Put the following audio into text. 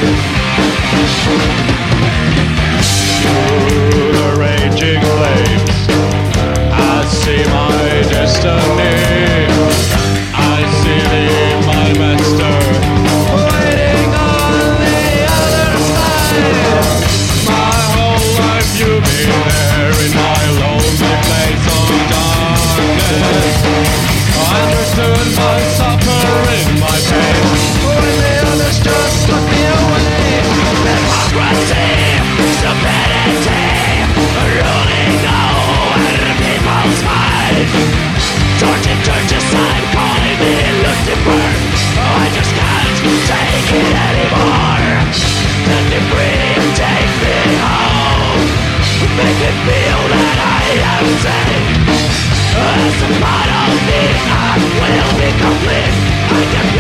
Through the raging flames, I see my destiny. I see thee, my master, waiting on the other side. My whole life you've been there in my lonely place of darkness. I understood my suffering, my pain, when the others just took me away. Hypocrisy, stupidity, ruling over people's minds. Tortured churches, I'm calling me Lucifer. I just can't take it anymore. Set me free and take me home. Make me feel that I am safe. As a part of me, I will be complete. I can